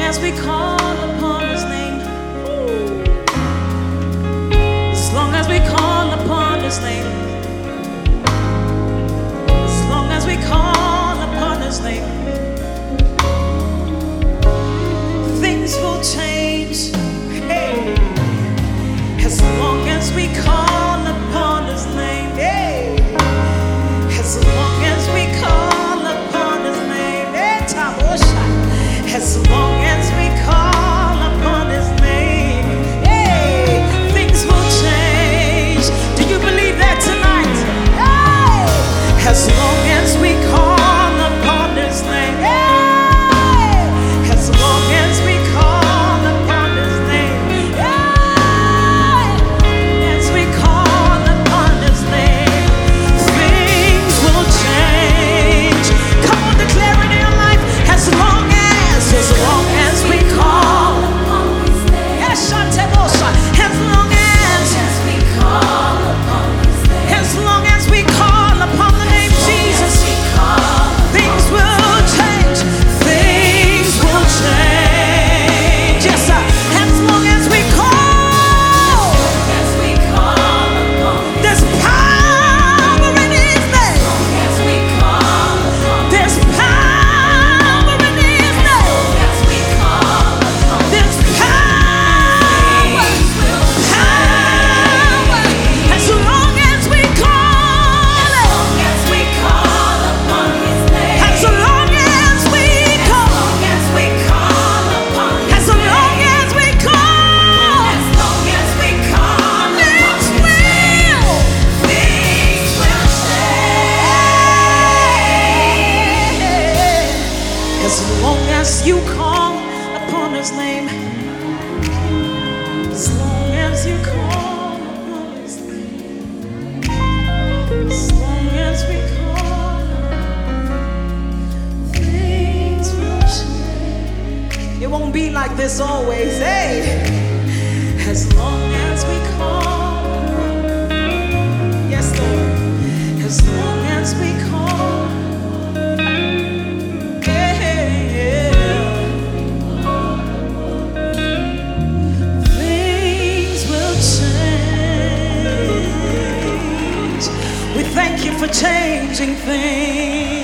as we call upon His name, as long as we call upon His name, as long as we call upon His name, things will change. Hey, as long as we call upon His name, hey, as long as we call upon His name, hey, as long as we call upon His name, hey, things will change. Do you believe that tonight? Hey, as long as we call upon His name, hey, as long as we call upon His name, hey, as we call upon His name, things will change. Come on, declare it in your life. As long as we call upon His name, yes, as long as we call upon His name, as long as we call upon the name Jesus, things will change. Things will change. Yes, sir. As long as we call, there's power in His name. There's power in His name. There's power. As long as we call it. As long as we call. As long as we call. Things will change. As long as you call upon His name, as long as you call upon His name, as long as we call, things will change. It won't be like this always, hey. As long as we call, yes, Lord. As long as we call, things will change. We thank you for changing things.